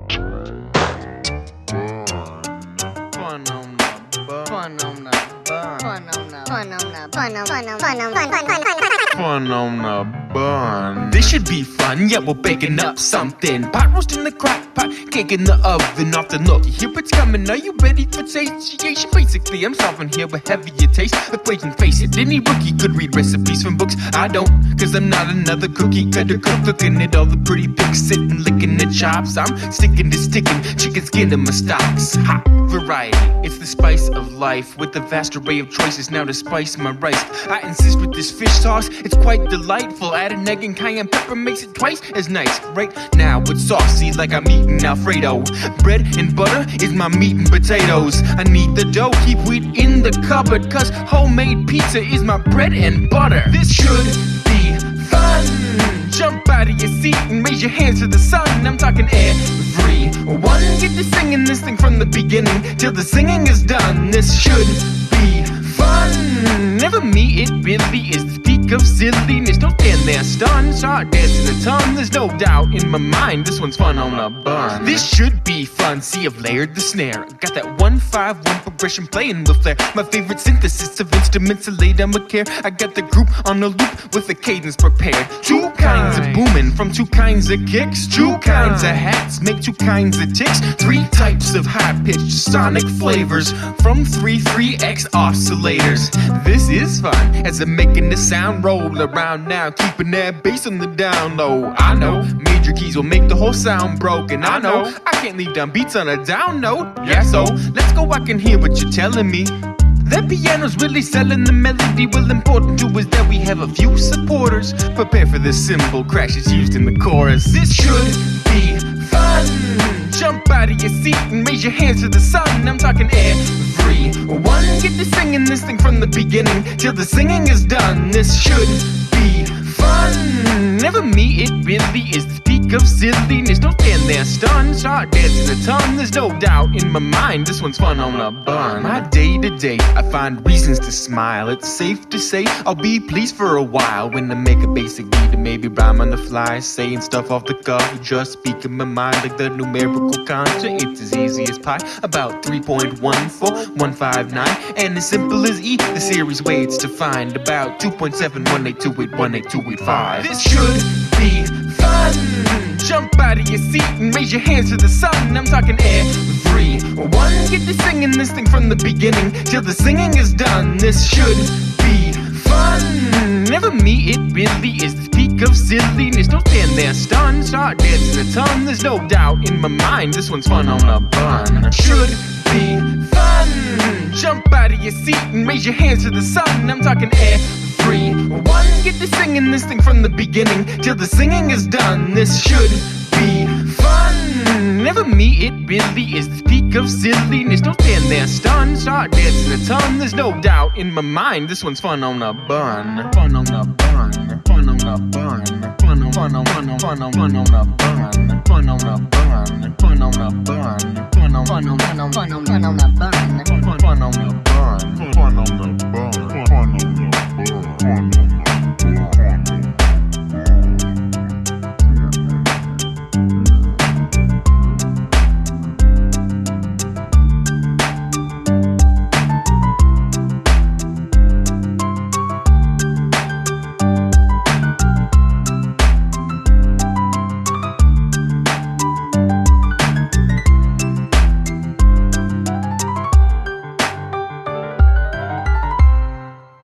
Fun on the bun. This should be fun, yeah, we're baking up something. Pot roast in the crock pot, cake in the oven. Off the look, you hear what's coming. Are you ready for satiation? Basically, I'm solving here with heavier taste equation. Face it, any rookie could read recipes from books. I don't, cause I'm not another cookie cutter cook. Looking at all the pretty pigs sitting, licking the chops. I'm sticking to chicken skin in my stocks. Hot variety, it's the spice of life. With a vast array of choices now to spice my rice. I insist with this fish sauce, it's quite delightful. Add an egg and cayenne pepper makes it twice as nice. Right now it's saucy like I'm eating Alfredo. Bread and butter is my meat and potatoes. I need the dough, keep wheat in the cupboard, cause homemade pizza is my bread and butter. This should be fun. Jump out of your seat and raise your hands to the sun. I'm talking everyone. Get to singing this thing from the beginning till the singing is done. This should be fun. Never me, it really is the peak of silliness. Don't stand there stunned, start dancing a ton. There's no doubt in my mind this one's fun on a bun. This should be fun, see I've layered the snare. Got that 1-5-1 progression playing with flair. My favorite synthesis of instruments laid on with care. I got the group on a loop with a cadence prepared. Two kinds of booming from two kinds of kicks. Two kinds of hats make two kinds of ticks. Three types of high-pitched sonic flavors from 3-3X oscillators. This is fun as I'm making the sound roll around now, keeping that bass on the down low. I know major keys will make the whole sound broken. I know I can't leave down beats on a down note. Yeah, so let's go, I can hear what you're telling me. That piano's really selling the melody. Well, important too is that we have a few supporters. Prepare for this cymbal crash is used in the chorus. This should be fun. Jump out of your seat and raise your hands to the sun. I'm talking everyone. Get to singing this thing from the beginning till the singing is done. This should be fun. Never me, it really is the peak of silliness. Don't stand there stunned, start dancing a ton. There's no doubt in my mind this one's fun on a bun. My day to day, I find reasons to smile. It's safe to say I'll be pleased for a while when I make a basic beat and maybe rhyme on the fly, saying stuff off the cuff, just speaking my mind like the numerical conjure. It's as easy as pi, about 3.14159, and as simple as E, the series weights to find about 2.71828182885. This should be fun. Jump out of your seat and raise your hands to the sun. I'm talking everyone. Get to singing this thing from the beginning till the singing is done. This should be fun. Never me, it really is the peak of silliness. Don't stand there stunned, start dancing a ton. There's no doubt in my mind this one's fun on a bun. Should be fun. Jump out of your seat and raise your hands to the sun. I'm talking everyone. Get to singing this thing from the beginning till the singing is done. This should be fun. Never me, it really is the peak of silliness. Don't stand there stunned, start dancing a ton. There's no doubt in my mind this one's fun on a bun. Fun on a bun. Fun on a bun. Fun on a bun. Fun on a bun. Fun on a bun. Fun on a bun. Fun on a bun.